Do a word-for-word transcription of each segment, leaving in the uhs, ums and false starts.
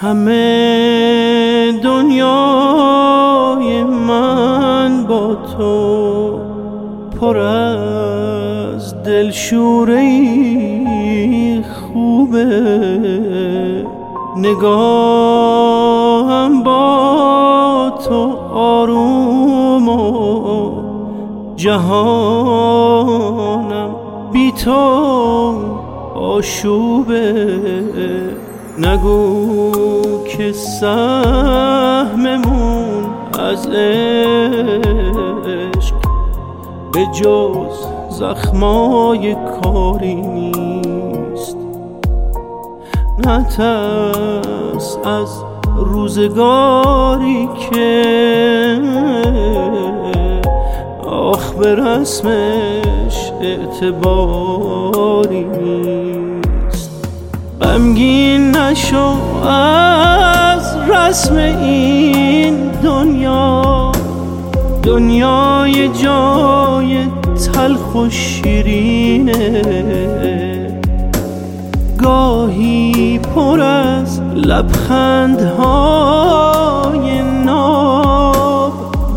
همه دنیای من با تو پر از دلشوری خوبه، نگاهم با تو آروم و جهانم بی تو آشوبه. نگو که سهممون از عشق به جز زخمای کاری نیست. نترس از روزگاری که آخ به رسمش اعتباری نیست. غمگین نشو از رسم این دنیا، دنیای جای تلخ و شیرینه، گاهی پر از لبخندهای ناب،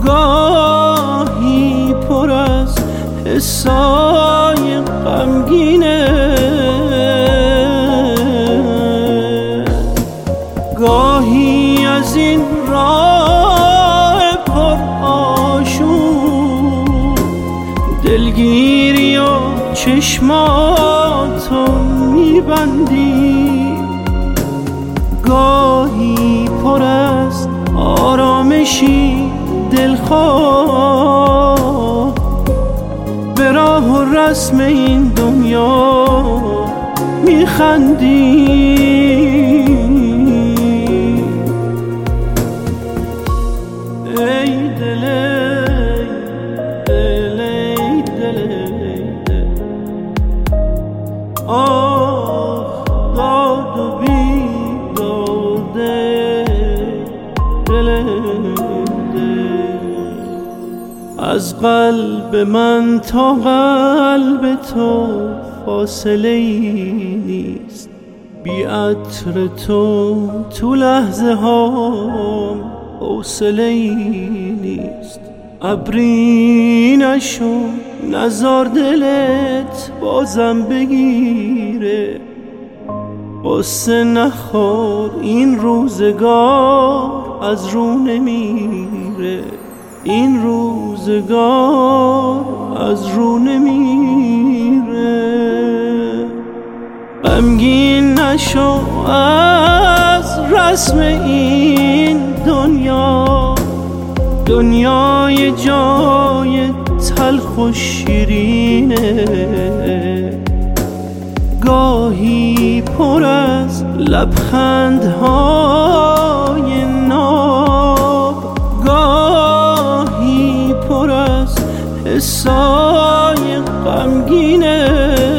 گاهی پر از حسای غمگینه، گاهی از این راه پر آشوب دلگیری و چشماتو میبندی، گاهی پر از آرامشی دلخواه به راه و رسم این دنیا میخندی. ای دل دل دل آه داد و بیداده دل از قلب من تا قلب تو فاصله ای نیست. بی عطر تو تو لحظه هام حوصله ای نیست. ابری نشو نزار دلت بازم بگیره، قصه نخور این روزگار از رو نمیره، این روزگار از رو نمیره. غمگین نشو از رسم این دنیا، دنیای جای تلخ و شیرینه، گاهی پر از لبخندهای ناب، گاهی پر از حسای غمگینه،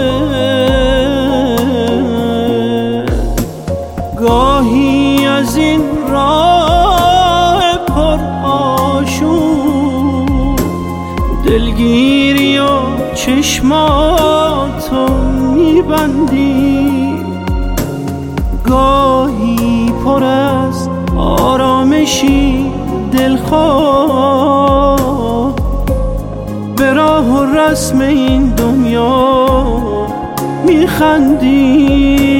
گاهی از این راه پر آشوب دلگیری و چشماتو میبندی، گاهی پر از آرامشی دلخواه به راه و رسم این دنیا میخندی.